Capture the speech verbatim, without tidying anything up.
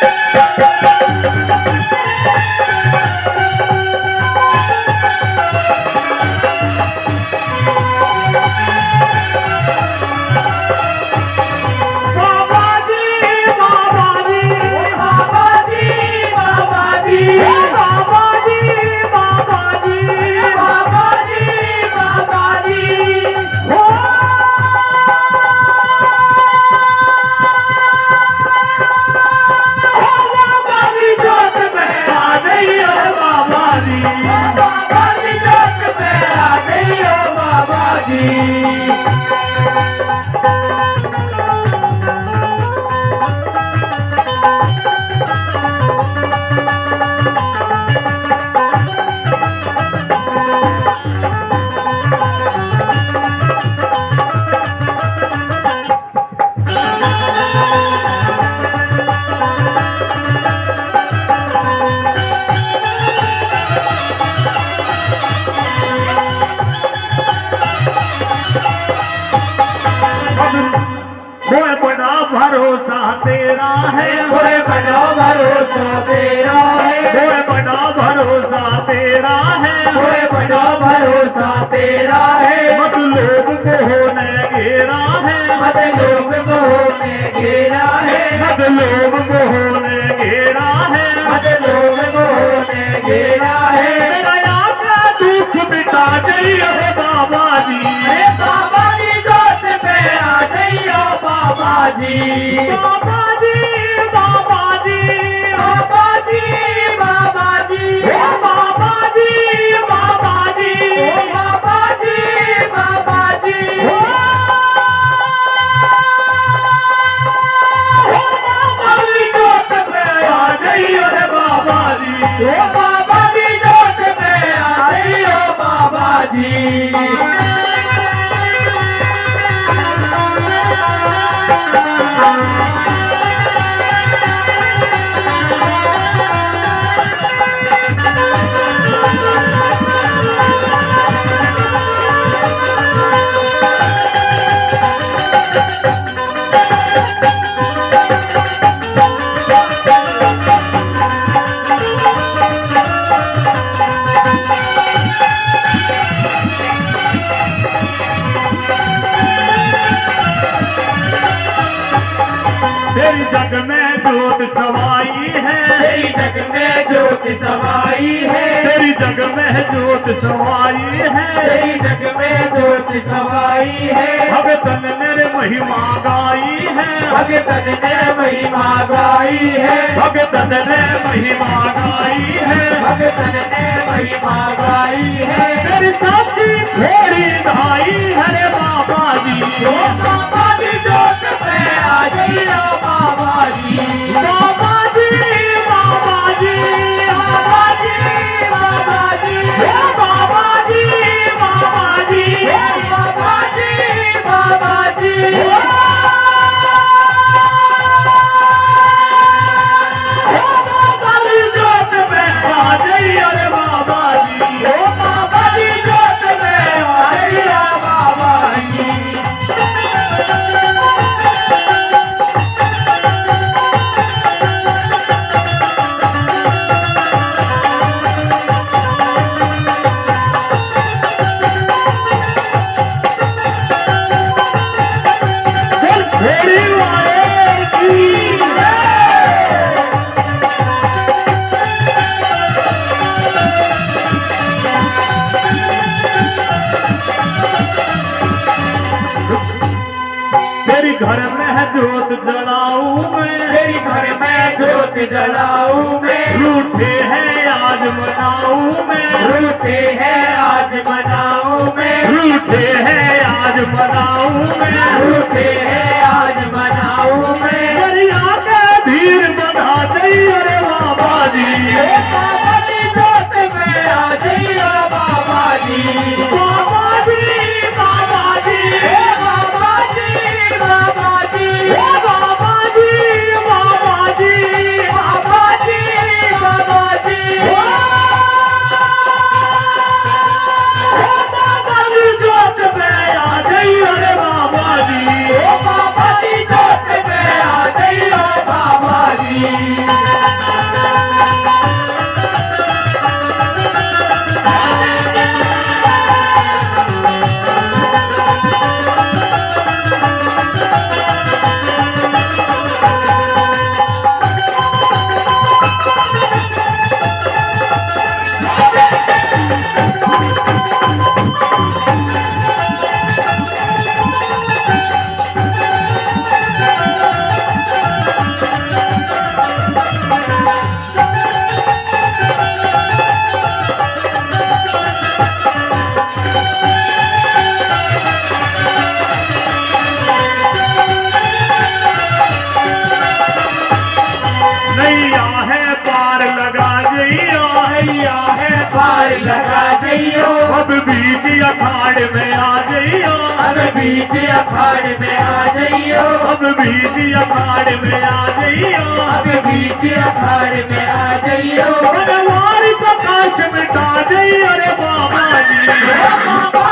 भरोसा तेरा है, ओए बड़ा भरोसा तेरा है, ओए बड़ा भरोसा तेरा है, ओए बड़ा भरोसा तेरा है। मतलब मोहने घेरा है, मतलब मोहने घेरा है, मतलब मोहने घेरा है, मतलब मोहने घेरा है। मेरा आपका दुख मिटा जाइए बाबा जी, अरे बाबा जी जोत पे आ जाइयो बाबा जी, बाबा जी बाबा जी बाबा जी बाबा जी, ओ बाबा जी बाबा जी, ओ बाबा जी बाबा जी, ओ बाबा जी जोत पे आ जाइए रे बाबा जी, ओ बाबा जी जोत पे आ जाइयो बाबा जी। तेरी जग में जोत सवाई है, तेरी जग में ज्योत समाई है, तेरी जग में जोत सवाई है, तेरी जग में ज्योत समाई है। भगतन मेरे महिमा गाई है, भगतन ने महिमा गाई है, भगतन ने महिमा गाई है, भगतन ने महिमा गाई है। तेरी सच्ची थोड़ी धाई है रे बाबा जी, ओ बाबा जी जोत पे आ जाइयो बाबा जी, बाबा जी बाबा जी, बाबा जी बाबा जी, ओ बाबा जी बाबा जी, ओ बाबा जी बाबा जी, ओ बाबा जी जोत में आ जाइए रे बाबा जी, ओ बाबा जी जोत पे आ जाइयो बाबा जी। घोड़ी वाले की तेरी घर में है जोत जलाऊं मैं, तेरी घर में जोत जलाऊं मैं, रूठे हैं आज मनाऊं मैं, रूठे हैं आज मनाऊं मैं, रूठे हैं आज मनाऊं मैं, रूठे हैं आज मनाऊं मैं। दरिया के धीर बधा चाहिए रे बाबा जी, ओ बाबा जी जोत में आ जाइयो बाबा जी, बाबा जी बाबा जी, ओ बाबा जी बाबा जी, ओ बाबा जी बाबा जी, बाबा जी बाबा जी, ओ बाबा जी जोत में आ जाइए रे बाबा जी, ओ बाबा नैया है पार लगा जइयो हैया है पार लगा जइयो अब बीच अखाड़ में आ जइयो अब बीच अखाड़ में आ जइयो अब बीच अखाड़ में आ जइयो अब बीच अखाड़ में आ जइयो भगवान को काश मिटा जइयो रे बाबा जी बाबा